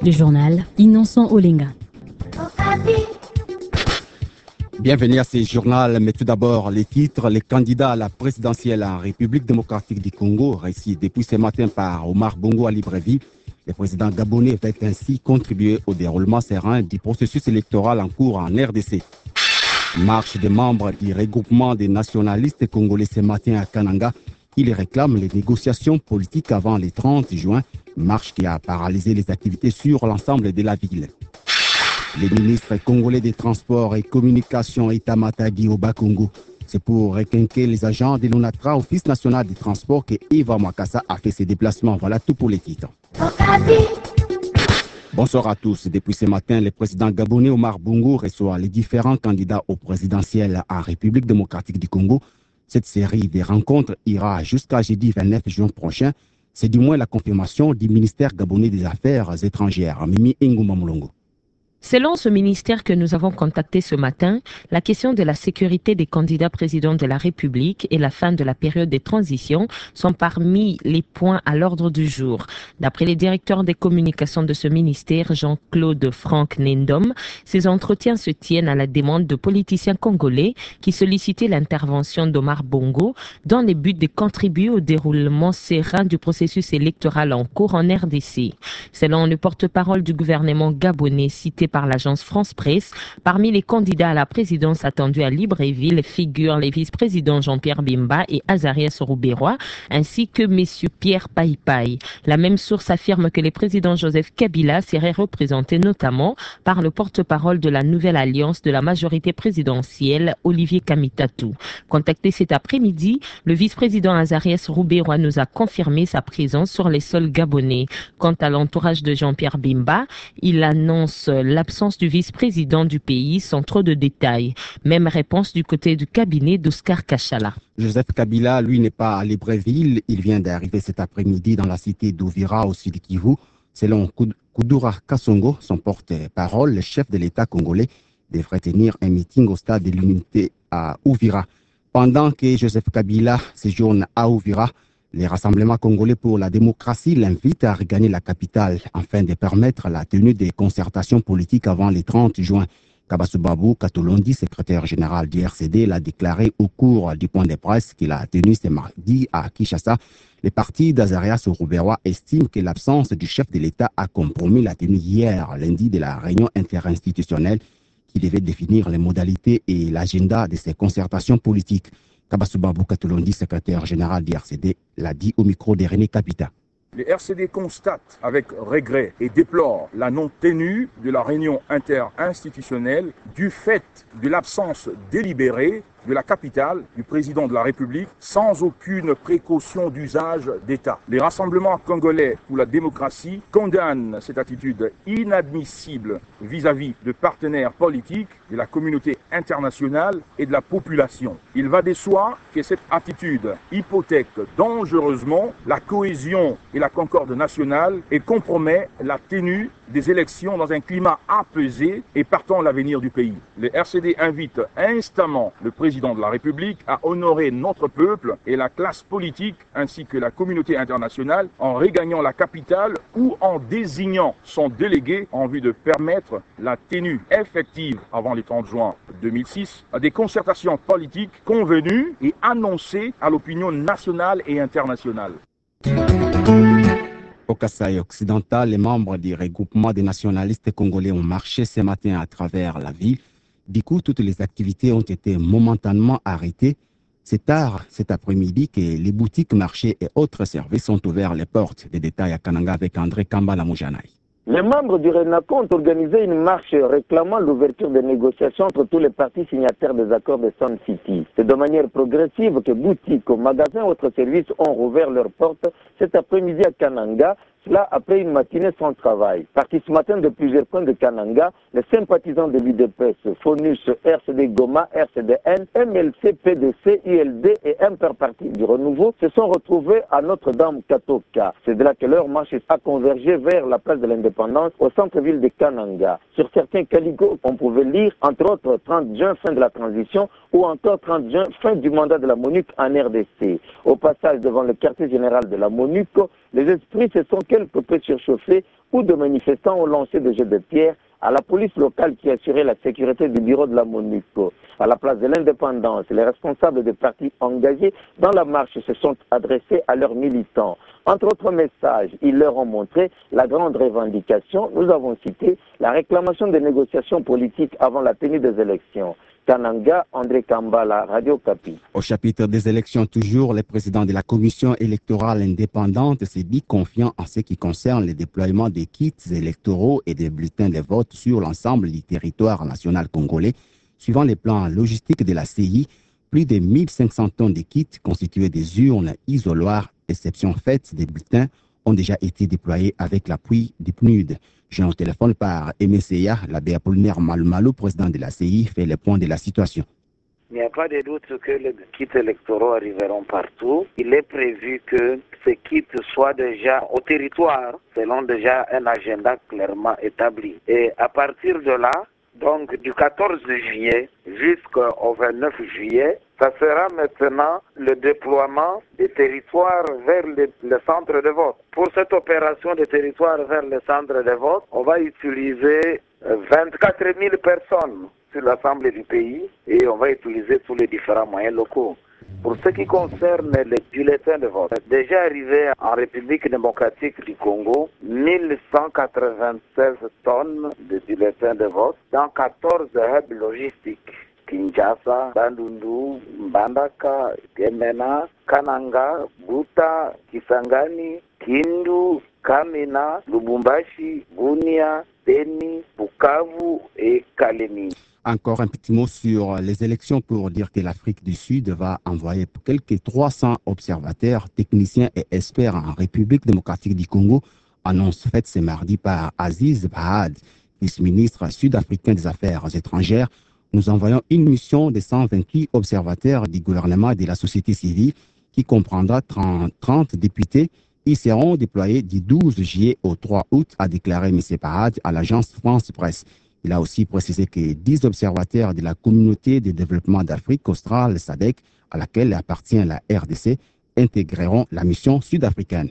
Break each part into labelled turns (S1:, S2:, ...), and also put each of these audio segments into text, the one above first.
S1: Le journal Innocent Olenga.
S2: Bienvenue à ce journal, mais tout d'abord les titres. Les candidats à la présidentielle en République démocratique du Congo, récit depuis ce matin par Omar Bongo à Libreville. Le président gabonais va ainsi contribuer au déroulement serein du processus électoral en cours en RDC. Marche des membres du regroupement des nationalistes congolais ce matin à Kananga. Ils réclament les négociations politiques avant le 30 juin, marche qui a paralysé les activités sur l'ensemble de la ville. Les ministres congolais des Transports et Communications Ita Matadi au Bas-Congo. C'est pour requinquer les agents de l'ONATRA, Office national des transports, que Eva Mwakassa a fait ses déplacements. Voilà tout pour les titres. Bonsoir à tous. Depuis ce matin, le président gabonais Omar Bongo reçoit les différents candidats au présidentiel en République démocratique du Congo. Cette série de rencontres ira jusqu'à jeudi 29 juin prochain. C'est du moins la confirmation du ministère gabonais des Affaires étrangères, Mimi Ngouma Moulongo.
S3: Selon ce ministère que nous avons contacté ce matin, la question de la sécurité des candidats présidents de la République et la fin de la période de transition sont parmi les points à l'ordre du jour. D'après les directeurs des communications de ce ministère, Jean-Claude Franck Nendom, ces entretiens se tiennent à la demande de politiciens congolais qui sollicitaient l'intervention d'Omar Bongo dans le but de contribuer au déroulement serein du processus électoral en cours en RDC. Selon le porte-parole du gouvernement gabonais cité par l'agence France Presse, parmi les candidats à la présidence attendus à Libreville figurent les vice-présidents Jean-Pierre Bemba et Azarias Rouberois, ainsi que messieurs Pierre Paipai. La même source affirme que le président Joseph Kabila serait représenté notamment par le porte-parole de la nouvelle alliance de la majorité présidentielle, Olivier Kamitatou. Contacté cet après-midi, le vice-président Azarias Rouberois nous a confirmé sa présence sur les sols gabonais. Quant à l'entourage de Jean-Pierre Bemba, il annonce l'absence du vice-président du pays sans trop de détails. Même réponse du côté du cabinet d'Oscar Kachala.
S2: Joseph Kabila, lui, n'est pas à Libreville. Il vient d'arriver cet après-midi dans la cité d'Ouvira au sud Kivu. Selon Kudura Kasongo, son porte-parole, le chef de l'État congolais devrait tenir un meeting au stade de l'unité à Ouvira. Pendant que Joseph Kabila séjourne à Ouvira, les rassemblements congolais pour la démocratie l'invitent à regagner la capitale afin de permettre la tenue des concertations politiques avant le 30 juin. Kabassou Babou Katolondi, secrétaire général du RCD, l'a déclaré au cours du point de presse qu'il a tenu ce mardi à Kinshasa. Le parti d'Azarias Rouberois estime que l'absence du chef de l'État a compromis la tenue hier, lundi, de la réunion interinstitutionnelle qui devait définir les modalités et l'agenda de ces concertations politiques. Kabassou Babou Katolondi, secrétaire général du RCD, l'a dit au micro de René Capita.
S4: Le RCD constate avec regret et déplore la non-tenue de la réunion interinstitutionnelle du fait de l'absence délibérée de la capitale du président de la République sans aucune précaution d'usage d'État. Les rassemblements congolais pour la démocratie condamnent cette attitude inadmissible vis-à-vis de partenaires politiques, de la communauté internationale et de la population. Il va de soi que cette attitude hypothèque dangereusement la cohésion et la concorde nationale et compromet la tenue des élections dans un climat apaisé et partant l'avenir du pays. Le RCD invite instamment le président de la République à honorer notre peuple et la classe politique ainsi que la communauté internationale en regagnant la capitale ou en désignant son délégué en vue de permettre la tenue effective avant le 30 juin 2006 à des concertations politiques convenues et annoncées à l'opinion nationale et internationale.
S2: Au Kasaï occidental, les membres du regroupement des nationalistes congolais ont marché ce matin à travers la ville. Du coup, toutes les activités ont été momentanément arrêtées. C'est tard cet après-midi que les boutiques, marchés et autres services ont ouvert les portes. Des détails à Kananga avec André Kambala Moujanaï.
S5: Les membres du RENACO ont organisé une marche réclamant l'ouverture des négociations entre tous les partis signataires des accords de Sun City. C'est de manière progressive que boutiques, magasins et autres services ont rouvert leurs portes cet après-midi à Kananga, cela après une matinée sans travail. Partis ce matin de plusieurs points de Kananga, les sympathisants de l'UDPS, FONUS, RCD Goma, RCDN, MLC, PDC, ILD et Imperparti du Renouveau se sont retrouvés à Notre-Dame Katoka. C'est de là que leur marche a convergé vers la place de l'Indépendance au centre-ville de Kananga. Sur certains caligos, on pouvait lire entre autres 30 juin, fin de la transition, ou encore 30 juin, fin du mandat de la MONUC en RDC. Au passage devant le quartier général de la MONUC, Les esprits se sont quelque peu surchauffés où de manifestants ont lancé des jets de pierre à la police locale qui assurait la sécurité du bureau de la MONUSCO. À la place de l'indépendance, les responsables des partis engagés dans la marche se sont adressés à leurs militants. Entre autres messages, ils leur ont montré la grande revendication, nous avons cité la réclamation des négociations politiques avant la tenue des élections. Kananga, André Kambala, Radio Kapi.
S2: Au chapitre des élections toujours, le président de la commission électorale indépendante s'est dit confiant en ce qui concerne le déploiement des kits électoraux et des bulletins de vote sur l'ensemble du territoire national congolais. Suivant les plans logistiques de la CI, plus de 1500 tonnes de kits constitués des urnes isoloirs, exception faite des bulletins, ont déjà été déployés avec l'appui du PNUD. J'ai un téléphone par MCA, l'abbé Apollinaire Malumalu, président de la CI, fait le point de la situation.
S6: Il n'y a pas de doute que les kits électoraux arriveront partout. Il est prévu que ces kits soient déjà au territoire, selon déjà un agenda clairement établi. Et à partir de là, donc du 14 juillet jusqu'au 29 juillet, ça sera maintenant le déploiement des territoires vers le centre de vote. Pour cette opération des territoires vers le centre de vote, on va utiliser 24 000 personnes sur l'ensemble du pays et on va utiliser tous les différents moyens locaux. Pour ce qui concerne les bulletins de vote, déjà arrivé en République démocratique du Congo, 1196 tonnes de bulletins de vote dans 14 hubs logistiques. Kinshasa, Bandundu, Mbandaka, Gemena, Kananga, Buta, Kisangani, Kindu, Kamina, Lubumbashi, Bunia, Beni, Bukavu et Kalemi.
S2: Encore un petit mot sur les élections pour dire que l'Afrique du Sud va envoyer quelques 300 observateurs, techniciens et experts en République démocratique du Congo, annonce faite ce mardi par Aziz Bahad, vice-ministre sud-africain des Affaires étrangères. Nous envoyons une mission de 128 observateurs du gouvernement et de la société civile qui comprendra 30 députés. Ils seront déployés du 12 juillet au 3 août, a déclaré M. Bahad à l'agence France Presse. Il a aussi précisé que 10 observateurs de la communauté de développement d'Afrique australe, SADC, à laquelle appartient la RDC, intégreront la mission sud-africaine.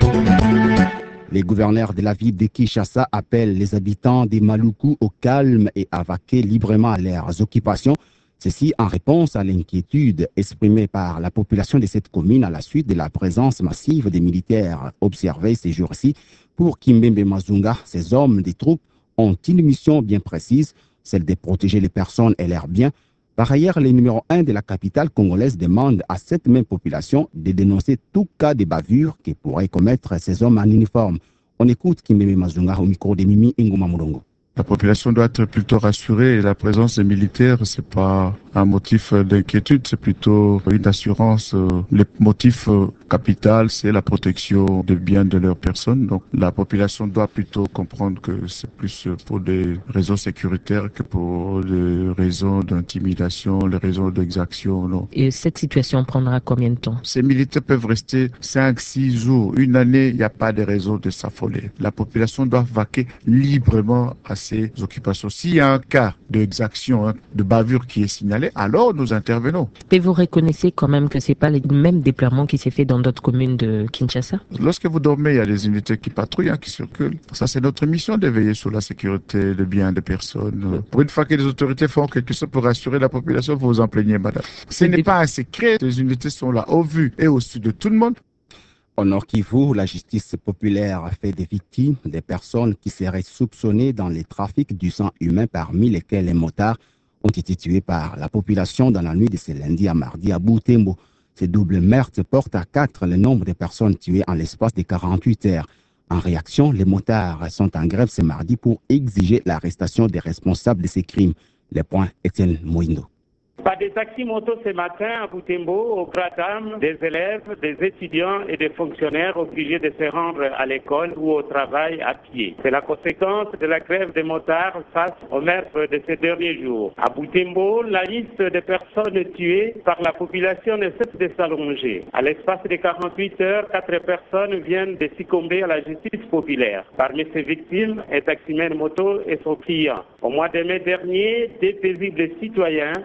S2: Les gouverneurs de la ville de Kinshasa appellent les habitants des Maluku au calme et à vaquer librement à leurs occupations. Ceci en réponse à l'inquiétude exprimée par la population de cette commune à la suite de la présence massive des militaires observés ces jours-ci. Pour Kimbembe Mazunga, ces hommes des troupes ont une mission bien précise, celle de protéger les personnes et leurs biens. Par ailleurs, le numéro 1 de la capitale congolaise demande à cette même population de dénoncer tout cas de bavure que pourraient commettre ces hommes en uniforme. On écoute Kimbembe Mazunga au micro de Mimi Ngoma Mulongo.
S7: La population doit être plutôt rassurée et la présence des militaires, c'est pas un motif d'inquiétude, c'est plutôt une assurance. Le motif capital, c'est la protection des biens de leurs personnes. Donc la population doit plutôt comprendre que c'est plus pour des raisons sécuritaires que pour des raisons d'intimidation, les raisons d'exaction. Non.
S3: Et cette situation prendra combien de temps?
S7: Ces militaires peuvent rester 5-6 jours, une année, il n'y a pas de raison de s'affoler. La population doit vaquer librement à ses occupations. S'il y a un cas d'exaction, de bavure qui est signalé, alors nous intervenons.
S3: Et vous reconnaissez quand même que ce n'est pas le même déploiement qui s'est fait dans d'autres communes de Kinshasa?
S7: Lorsque vous dormez, il y a des unités qui patrouillent, qui circulent. Ça, c'est notre mission de veiller sur la sécurité des biens des personnes. Pour une fois que les autorités font quelque chose pour rassurer la population, vous vous en plaignez, madame. Ce n'est pas un secret. Les unités sont là au vu et au su de tout le monde.
S2: Au Nord Kivu, la justice populaire fait des victimes, des personnes qui seraient soupçonnées dans les trafics du sang humain, parmi lesquels les motards ont été tués par la population dans la nuit de ce lundi à mardi à Butembo. Ces doubles meurtres portent à 4 le nombre de personnes tuées en l'espace de 48 heures. En réaction, les motards sont en grève ce mardi pour exiger l'arrestation des responsables de ces crimes. Le point Étienne Moindo.
S8: Pas des taxis-motos ce matin à Butembo, au Kratam, des élèves, des étudiants et des fonctionnaires obligés de se rendre à l'école ou au travail à pied. C'est la conséquence de la grève des motards face au meurtre de ces derniers jours. À Butembo, la liste des personnes tuées par la population ne cesse de s'allonger. À l'espace de 48 heures, 4 personnes viennent de succomber à la justice populaire. Parmi ces victimes, un taximène moto et son client. Au mois de mai dernier, des paisibles citoyens, présumés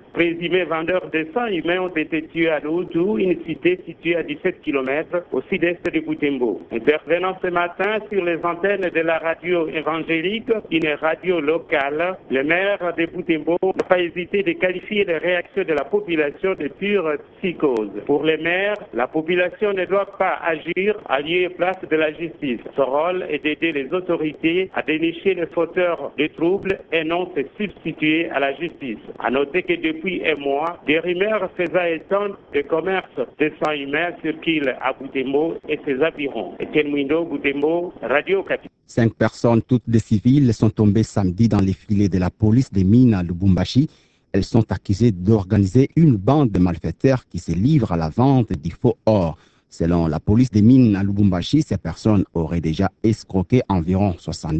S8: présumés vendeurs de sang humains ont été tués à Loutou, une cité située à 17 km au sud-est de Butembo. Intervenant ce matin sur les antennes de la radio évangélique, une radio locale, le maire de Butembo n'a pas hésité de qualifier les réactions de la population de pure psychose. Pour les maires, la population ne doit pas agir à lieu et place de la justice. Son rôle est d'aider les autorités à dénicher les fauteurs de troubles et non se substituer à la justice. À noter que depuis un mois, des rumeurs faisant étendre le commerce de sang humain circulent à Butembo et ses environs. Etienne Mwindo, Butembo, Radio Okapi.
S2: 5 personnes, toutes des civils, sont tombées samedi dans les filets de la police des mines à Lubumbashi. Elles sont accusées d'organiser une bande de malfaiteurs qui se livrent à la vente du faux or. Selon la police des mines à Lubumbashi, ces personnes auraient déjà escroqué environ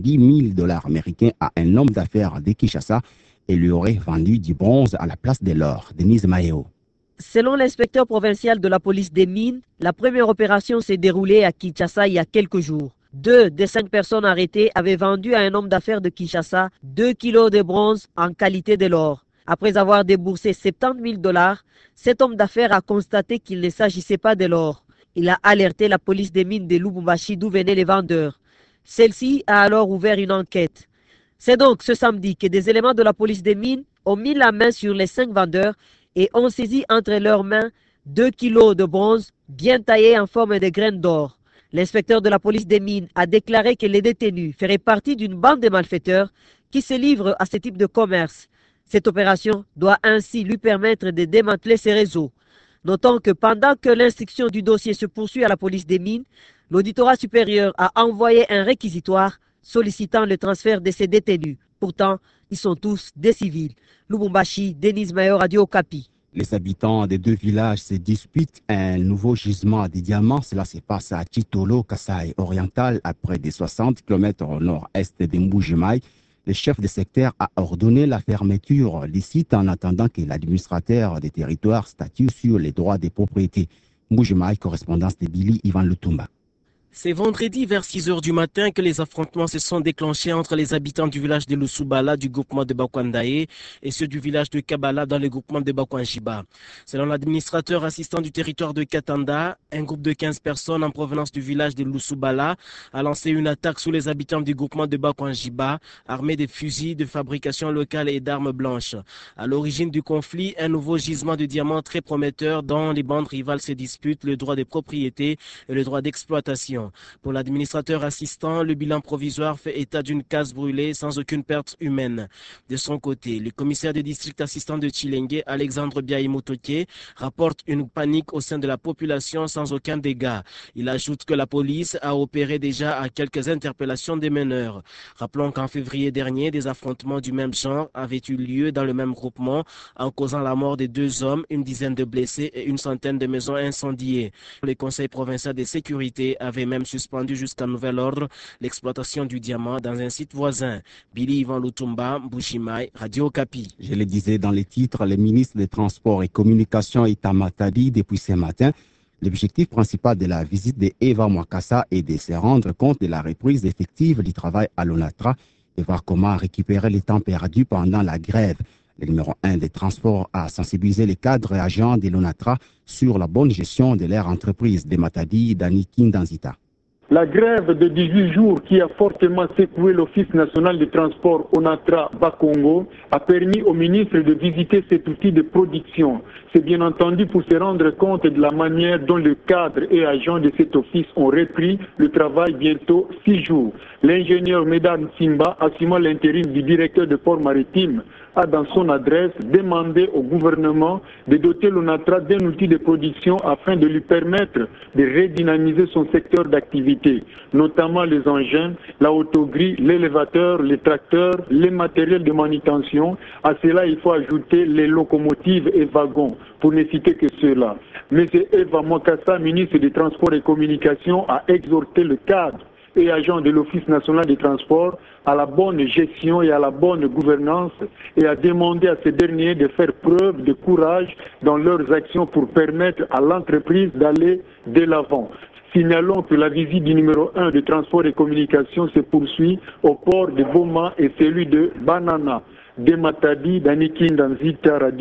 S2: 70 000 $ américains à un homme d'affaires de Kinshasa et lui auraient vendu du bronze à la place de l'or. Denise Maéo.
S9: Selon l'inspecteur provincial de la police des mines, la première opération s'est déroulée à Kinshasa il y a quelques jours. 2 des 5 personnes arrêtées avaient vendu à un homme d'affaires de Kinshasa 2 kilos de bronze en qualité de l'or. Après avoir déboursé 70 000 $, cet homme d'affaires a constaté qu'il ne s'agissait pas de l'or. Il a alerté la police des mines de Lubumbashi d'où venaient les vendeurs. Celle-ci a alors ouvert une enquête. C'est donc ce samedi que des éléments de la police des mines ont mis la main sur les 5 vendeurs et ont saisi entre leurs mains 2 kilos de bronze bien taillés en forme de graines d'or. L'inspecteur de la police des mines a déclaré que les détenus feraient partie d'une bande de malfaiteurs qui se livrent à ce type de commerce. Cette opération doit ainsi lui permettre de démanteler ses réseaux. Notons que pendant que l'instruction du dossier se poursuit à la police des mines, l'auditorat supérieur a envoyé un réquisitoire sollicitant le transfert de ces détenus. Pourtant, ils sont tous des civils. Lubumbashi, Denise Mayo, Radio Okapi.
S2: Les habitants des 2 villages se disputent un nouveau gisement des diamants. Cela se passe à Chitolo, Kasai oriental, à près de 60 km au nord-est de Mbujimaï. Le chef de secteur a ordonné la fermeture du site en attendant que l'administrateur des territoires statue sur les droits des propriétés. Mbujimaï, correspondance de Billy Ivan Lutumba.
S10: C'est vendredi vers 6 h du matin que les affrontements se sont déclenchés entre les habitants du village de Lusubala du groupement de Bakwandaye et ceux du village de Kabala dans le groupement de Bakwanjiba. Selon l'administrateur assistant du territoire de Katanda, un groupe de 15 personnes en provenance du village de Lusubala a lancé une attaque sur les habitants du groupement de Bakwanjiba, armés de fusils de fabrication locale et d'armes blanches. À l'origine du conflit, un nouveau gisement de diamants très prometteur dont les bandes rivales se disputent le droit de propriété et le droit d'exploitation. Pour l'administrateur assistant, le bilan provisoire fait état d'une case brûlée sans aucune perte humaine. De son côté, le commissaire de district assistant de Chilenge, Alexandre Biaïmotoke, rapporte une panique au sein de la population sans aucun dégât. Il ajoute que la police a opéré déjà à quelques interpellations des meneurs. Rappelons qu'en février dernier, des affrontements du même genre avaient eu lieu dans le même groupement en causant la mort de 2 hommes, une dizaine de blessés et une centaine de maisons incendiées. Le conseil provincial de sécurité avait même suspendu jusqu'à nouvel ordre l'exploitation du diamant dans un site voisin. Billy Ivan Lutumba, Mbujimaï, Radio Okapi.
S2: Je le disais dans les titres, le ministre des Transports et Communications est à Matadi depuis ce matin. L'objectif principal de la visite d'Eva Mwakassa est de se rendre compte de la reprise effective du travail à l'ONATRA et voir comment récupérer le temps perdu pendant la grève. Le numéro 1 des transports a sensibilisé les cadres et agents de l'ONATRA sur la bonne gestion de leur entreprise de Matadi, Dani Kindanzita.
S11: La grève de 18 jours qui a fortement secoué l'Office national de transport ONATRA Bas-Congo a permis au ministre de visiter cet outil de production. C'est bien entendu pour se rendre compte de la manière dont le cadre et agents de cet office ont repris le travail bientôt 6 jours. L'ingénieur Medan Simba, assumant l'intérim du directeur de port maritime, a dans son adresse demandé au gouvernement de doter l'ONATRA d'un outil de production afin de lui permettre de redynamiser son secteur d'activité, notamment les engins, la autogrille, l'élévateur, les tracteurs, les matériels de manutention. À cela, il faut ajouter les locomotives et wagons, pour ne citer que cela. M. Eva Mwakassa, ministre des Transports et Communications, a exhorté le cadre et agents de l'Office national des transports à la bonne gestion et à la bonne gouvernance et a demandé à ces derniers de faire preuve de courage dans leurs actions pour permettre à l'entreprise d'aller de l'avant. Signalons que la visite du numéro 1 de transport et communication se poursuit au port de Boma et celui de Banana, de Matadi, Danikin, Danzita, Radio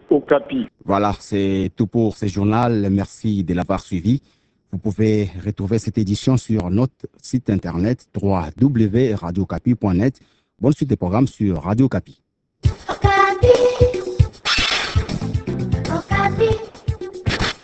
S11: Okapi.
S2: Voilà, c'est tout pour ce journal. Merci de l'avoir suivi. Vous pouvez retrouver cette édition sur notre site internet www.radiocapi.net. Bonne suite des programmes sur Radio Capi.